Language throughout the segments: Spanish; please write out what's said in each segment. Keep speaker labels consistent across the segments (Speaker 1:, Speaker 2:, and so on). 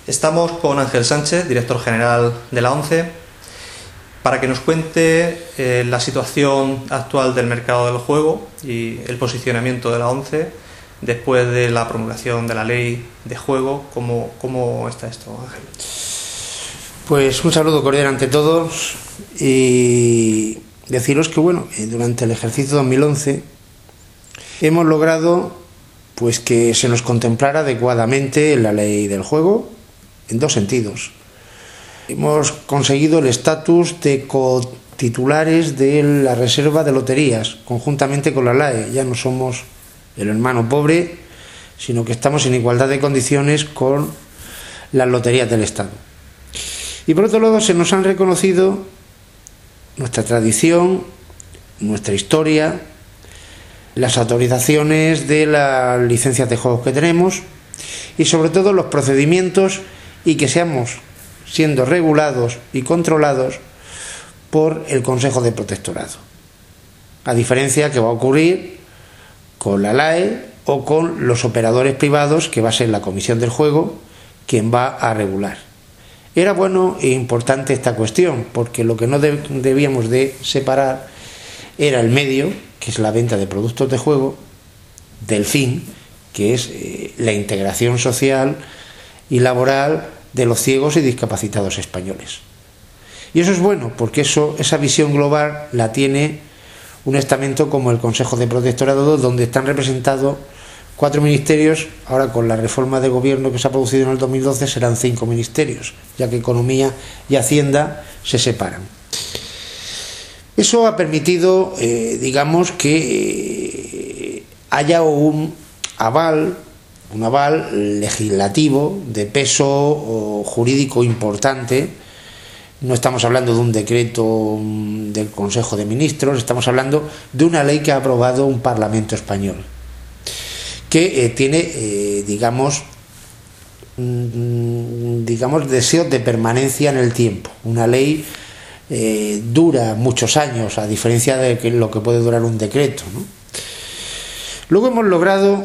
Speaker 1: Estamos con Ángel Sánchez, director general de la ONCE, para que nos cuente la situación actual del mercado del juego y el posicionamiento de la ONCE después de la promulgación de la ley de juego. ¿Cómo está esto, Ángel?
Speaker 2: Pues un saludo cordial ante todos y deciros que durante el ejercicio 2011 hemos logrado pues que se nos contemplara adecuadamente la ley del juego en dos sentidos. Hemos conseguido el estatus de cotitulares de la reserva de loterías conjuntamente con la LAE. Ya no somos el hermano pobre, sino que estamos en igualdad de condiciones con las loterías del Estado. Y por otro lado se nos han reconocido nuestra tradición, nuestra historia, las autorizaciones de las licencias de juegos que tenemos y sobre todo los procedimientos y que seamos siendo regulados y controlados por el Consejo de Protectorado. A diferencia que va a ocurrir con la LAE o con los operadores privados, que va a ser la Comisión del Juego quien va a regular. Era bueno e importante esta cuestión, porque lo que no debíamos de separar era el medio, que es la venta de productos de juego, del fin, que es la integración social y laboral de los ciegos y discapacitados españoles. Y eso es bueno, porque esa visión global la tiene un estamento como el Consejo de Protectorado, donde están representados 4 ministerios. Ahora, con la reforma de gobierno que se ha producido en el 2012, serán 5 ministerios, ya que Economía y Hacienda se separan. Eso ha permitido, que haya un aval legislativo de peso jurídico importante. No estamos hablando de un decreto del Consejo de Ministros, estamos hablando de una ley que ha aprobado un Parlamento español, que tiene, deseos de permanencia en el tiempo. Una ley dura muchos años, a diferencia de lo que puede durar un decreto, ¿no? Luego hemos logrado,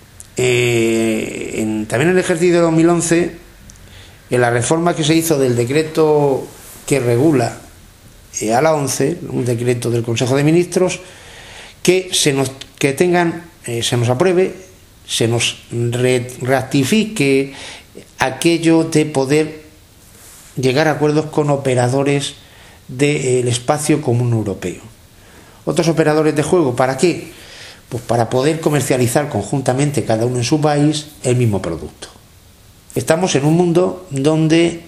Speaker 2: también en el ejercicio de 2011, en la reforma que se hizo del decreto que regula a la ONCE, un decreto del Consejo de Ministros, que se nos apruebe, se nos ratifique aquello de poder llegar a acuerdos con operadores del espacio común europeo. Otros operadores de juego, ¿para qué? Pues para poder comercializar conjuntamente, cada uno en su país, el mismo producto. Estamos en un mundo donde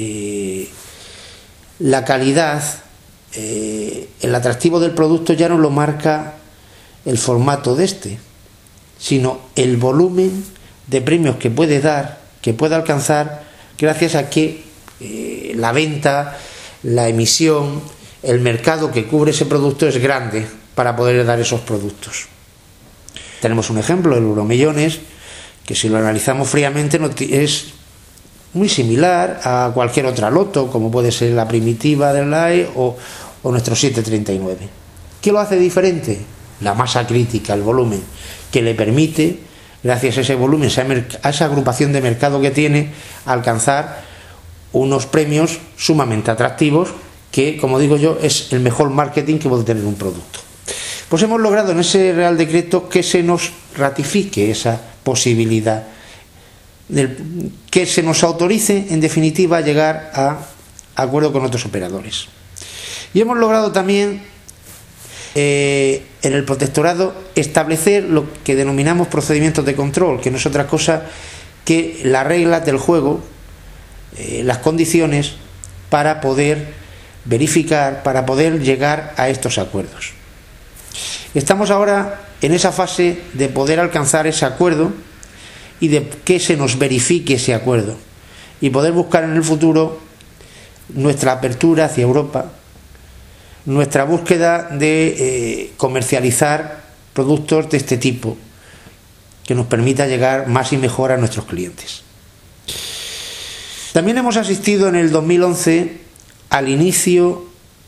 Speaker 2: la calidad, el atractivo del producto ya no lo marca el formato sino el volumen de premios que puede dar, que puede alcanzar, gracias a que la venta, la emisión, el mercado que cubre ese producto es grande para poder dar esos productos. Tenemos un ejemplo, el Euromillones, que si lo analizamos fríamente es muy similar a cualquier otra loto, como puede ser la primitiva del LAE o nuestro 739. ¿Qué lo hace diferente? La masa crítica, el volumen, que le permite, gracias a ese volumen, a esa agrupación de mercado que tiene, alcanzar unos premios sumamente atractivos, que, como digo yo, es el mejor marketing que puede tener un producto. Pues hemos logrado en ese Real Decreto que se nos ratifique esa posibilidad, que se nos autorice, en definitiva, a llegar a acuerdo con otros operadores. Y hemos logrado también, en el protectorado, establecer lo que denominamos procedimientos de control, que no es otra cosa que las reglas del juego, las condiciones para poder verificar, para poder llegar a estos acuerdos. Estamos ahora en esa fase de poder alcanzar ese acuerdo y de que se nos verifique ese acuerdo y poder buscar en el futuro nuestra apertura hacia Europa, nuestra búsqueda de comercializar productos de este tipo que nos permita llegar más y mejor a nuestros clientes. También hemos asistido en el 2011 al inicio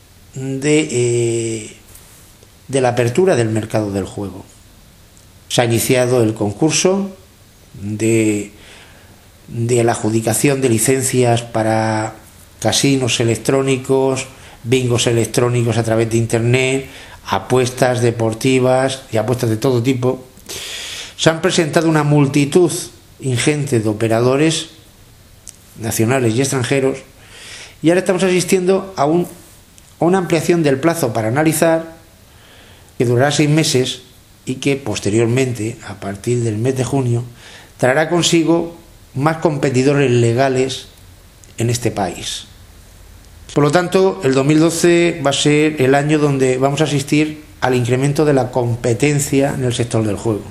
Speaker 2: de la apertura del mercado del juego. Se ha iniciado el concurso de de la adjudicación de licencias para casinos electrónicos, bingos electrónicos a través de internet, apuestas deportivas y apuestas de todo tipo. Se han presentado una multitud ingente de operadores nacionales y extranjeros, y ahora estamos asistiendo a una ampliación del plazo para analizar, que durará 6 meses y que posteriormente, a partir del mes de junio, traerá consigo más competidores legales en este país. Por lo tanto, el 2012 va a ser el año donde vamos a asistir al incremento de la competencia en el sector del juego.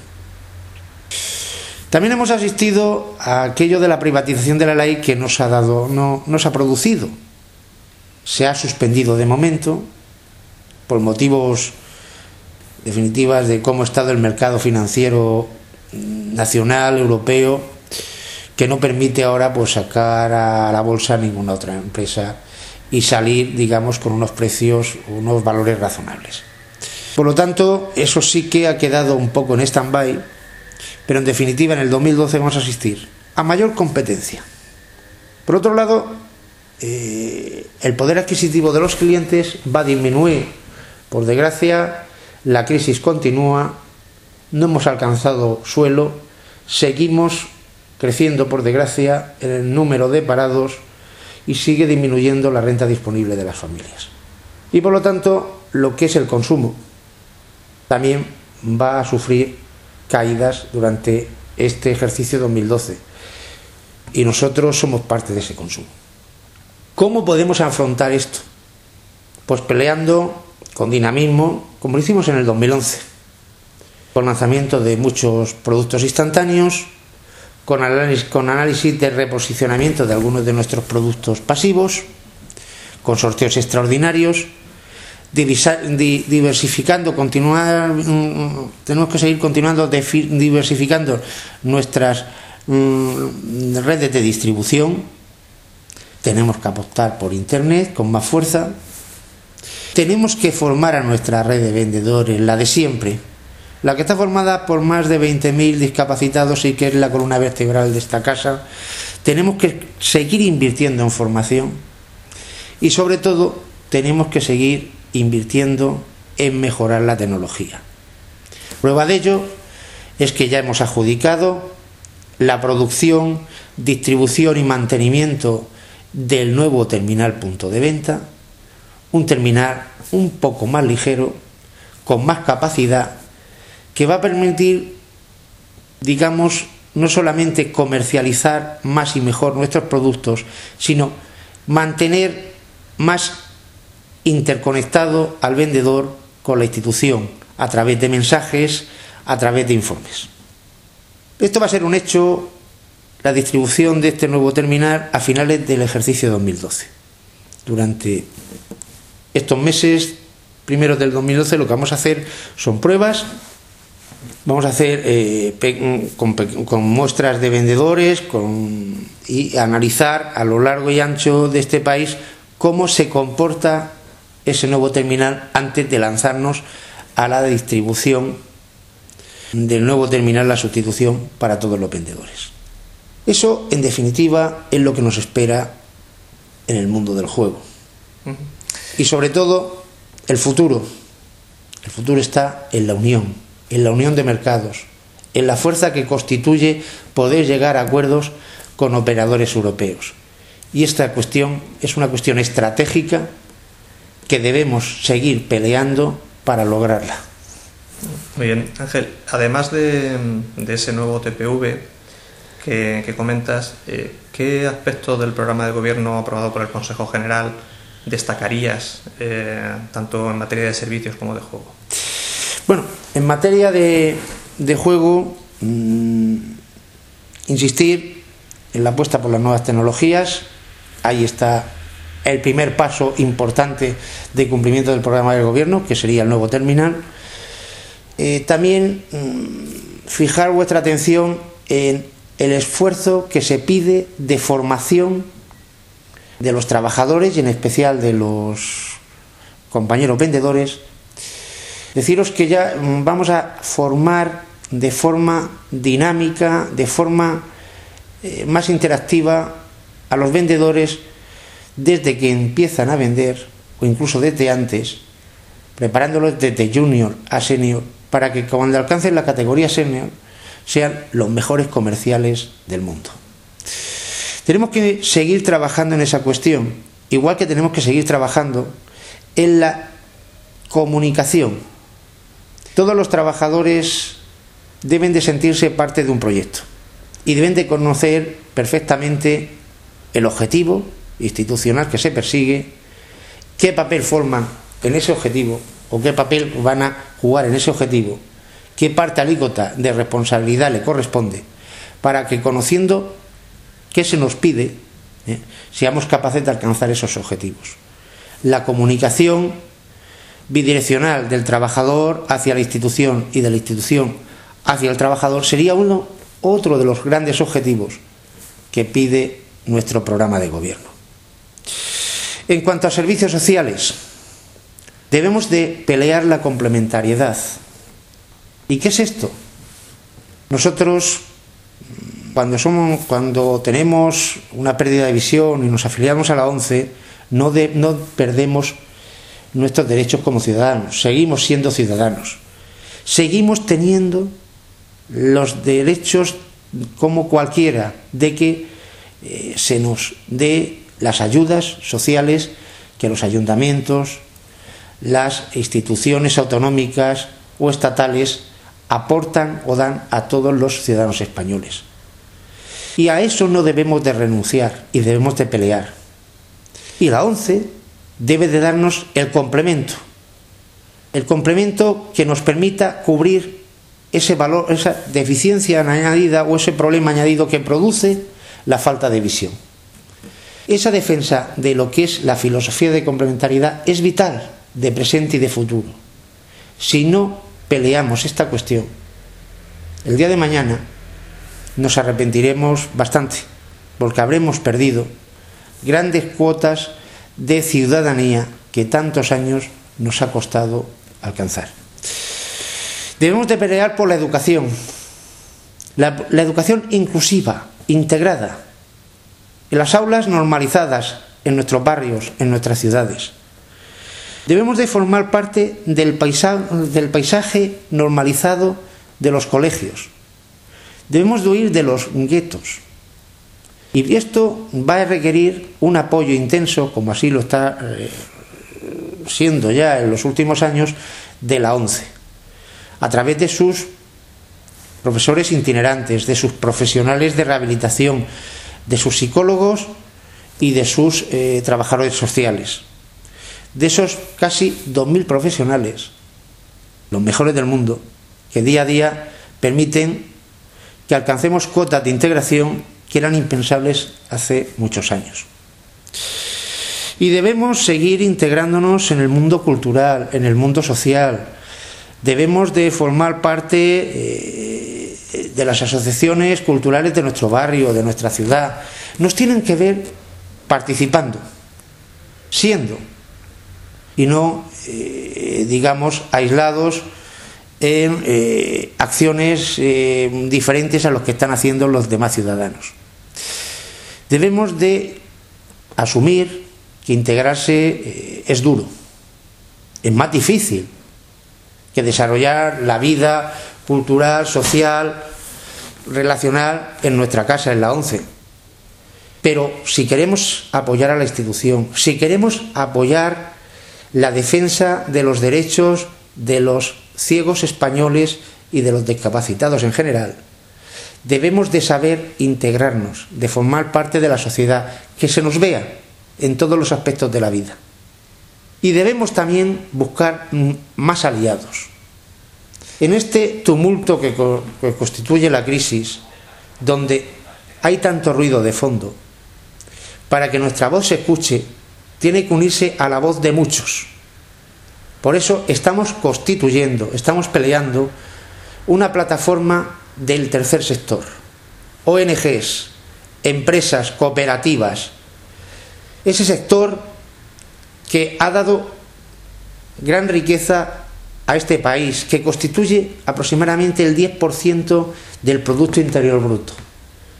Speaker 2: También hemos asistido a aquello de la privatización de la ley que no se ha producido. Se ha suspendido de momento por motivos definitivos de cómo ha estado el mercado financiero nacional, europeo, que no permite ahora pues sacar a la bolsa ninguna otra empresa y salir, digamos, con unos precios, unos valores razonables. Por lo tanto, eso sí que ha quedado un poco en stand-by, pero en definitiva en el 2012 vamos a asistir a mayor competencia. Por otro lado, el poder adquisitivo de los clientes va a disminuir. Por desgracia, la crisis continúa, no hemos alcanzado suelo, seguimos creciendo, por desgracia, el número de parados y sigue disminuyendo la renta disponible de las familias. Y por lo tanto, lo que es el consumo también va a sufrir caídas durante este ejercicio 2012. Y nosotros somos parte de ese consumo. ¿Cómo podemos afrontar esto? Pues peleando con dinamismo, como lo hicimos en el 2011, con lanzamiento de muchos productos instantáneos, con análisis de reposicionamiento de algunos de nuestros productos pasivos, con sorteos extraordinarios, diversificando, tenemos que seguir continuando diversificando nuestras redes de distribución. Tenemos que apostar por internet con más fuerza. Tenemos que formar a nuestra red de vendedores, la de siempre, la que está formada por más de 20.000 discapacitados y que es la columna vertebral de esta casa. Tenemos que seguir invirtiendo en formación y sobre todo tenemos que seguir invirtiendo en mejorar la tecnología. Prueba de ello es que ya hemos adjudicado la producción, distribución y mantenimiento del nuevo terminal punto de venta, un terminal un poco más ligero, con más capacidad, que va a permitir, digamos, no solamente comercializar más y mejor nuestros productos, sino mantener más interconectado al vendedor con la institución a través de mensajes, a través de informes. Esto va a ser un hecho, la distribución de este nuevo terminal a finales del ejercicio 2012. Durante estos meses primeros del 2012 lo que vamos a hacer son pruebas. Vamos a hacer con muestras de vendedores y analizar a lo largo y ancho de este país cómo se comporta ese nuevo terminal antes de lanzarnos a la distribución del nuevo terminal, la sustitución para todos los vendedores. Eso, en definitiva, es lo que nos espera en el mundo del juego. Y sobre todo, el futuro. El futuro está en la unión de mercados, en la fuerza que constituye poder llegar a acuerdos con operadores europeos. Y esta cuestión es una cuestión estratégica que debemos seguir peleando para lograrla.
Speaker 1: Muy bien, Ángel, además de ese nuevo TPV que comentas, ¿qué aspectos del programa de gobierno aprobado por el Consejo General destacarías, tanto en materia de servicios como de juego?
Speaker 2: Bueno, en materia de juego, insistir en la apuesta por las nuevas tecnologías. Ahí está el primer paso importante de cumplimiento del programa del gobierno, que sería el nuevo terminal. También fijar vuestra atención en el esfuerzo que se pide de formación de los trabajadores y en especial de los compañeros vendedores. Deciros que ya vamos a formar de forma dinámica, de forma más interactiva a los vendedores desde que empiezan a vender o incluso desde antes, preparándolos desde junior a senior para que cuando alcancen la categoría senior sean los mejores comerciales del mundo. Tenemos que seguir trabajando en esa cuestión, igual que tenemos que seguir trabajando en la comunicación. Todos los trabajadores deben de sentirse parte de un proyecto y deben de conocer perfectamente el objetivo institucional que se persigue, qué papel forman en ese objetivo o qué papel van a jugar en ese objetivo, qué parte alícuota de responsabilidad le corresponde, para que, conociendo qué se nos pide, seamos capaces de alcanzar esos objetivos. La comunicación bidireccional del trabajador hacia la institución y de la institución hacia el trabajador sería otro de los grandes objetivos que pide nuestro programa de gobierno. En cuanto a servicios sociales, debemos de pelear la complementariedad. ¿Y qué es esto? Nosotros, cuando tenemos una pérdida de visión y nos afiliamos a la ONCE, no perdemos nuestros derechos como ciudadanos, seguimos siendo ciudadanos, seguimos teniendo los derechos como cualquiera de que se nos dé las ayudas sociales que los ayuntamientos, las instituciones autonómicas o estatales aportan o dan a todos los ciudadanos españoles. Y a eso no debemos de renunciar y debemos de pelear. Y la ONCE debe de darnos el complemento que nos permita cubrir ese valor, esa deficiencia añadida o ese problema añadido que produce la falta de visión. Esa defensa de lo que es la filosofía de complementariedad es vital, de presente y de futuro. Si no peleamos esta cuestión, el día de mañana nos arrepentiremos bastante, porque habremos perdido grandes cuotas de ciudadanía que tantos años nos ha costado alcanzar. Debemos de pelear por la educación inclusiva, integrada, en las aulas normalizadas, en nuestros barrios, en nuestras ciudades. Debemos de formar parte del paisaje normalizado de los colegios. Debemos de huir de los guetos. Y esto va a requerir un apoyo intenso, como así lo está siendo ya en los últimos años, de la ONCE, a través de sus profesores itinerantes, de sus profesionales de rehabilitación, de sus psicólogos y de sus trabajadores sociales. De esos casi 2.000 profesionales, los mejores del mundo, que día a día permiten que alcancemos cuotas de integración que eran impensables hace muchos años. Y debemos seguir integrándonos en el mundo cultural, en el mundo social. Debemos de formar parte de las asociaciones culturales de nuestro barrio, de nuestra ciudad. Nos tienen que ver participando, siendo, y no, digamos, aislados en acciones diferentes a los que están haciendo los demás ciudadanos. Debemos de asumir que integrarse es duro, es más difícil que desarrollar la vida cultural, social, relacional en nuestra casa, en la ONCE. Pero si queremos apoyar a la institución, si queremos apoyar la defensa de los derechos de los ciegos españoles y de los discapacitados en general, debemos de saber integrarnos, de formar parte de la sociedad, que se nos vea en todos los aspectos de la vida. Y debemos también buscar más aliados. En este tumulto que constituye la crisis, donde hay tanto ruido de fondo, para que nuestra voz se escuche, tiene que unirse a la voz de muchos. Por eso estamos constituyendo, estamos peleando una plataforma del tercer sector, ONGs, empresas, cooperativas, ese sector que ha dado gran riqueza a este país, que constituye aproximadamente el 10% del Producto Interior Bruto,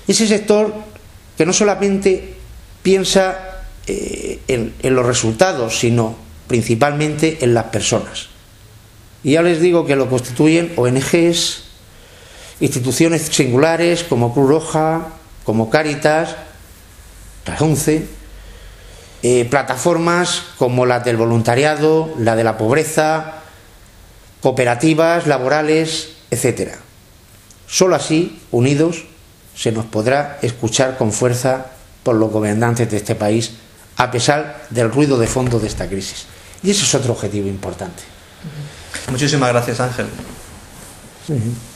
Speaker 2: Ese sector que no solamente piensa en los resultados, sino principalmente en las personas. Y ya les digo que lo constituyen ONGs, instituciones singulares como Cruz Roja, como Cáritas, las 11, plataformas como las del voluntariado, la de la pobreza, cooperativas laborales, etcétera. Solo así, unidos, se nos podrá escuchar con fuerza por los gobernantes de este país, a pesar del ruido de fondo de esta crisis. Y ese es otro objetivo importante.
Speaker 1: Muchísimas gracias, Ángel.
Speaker 2: Sí.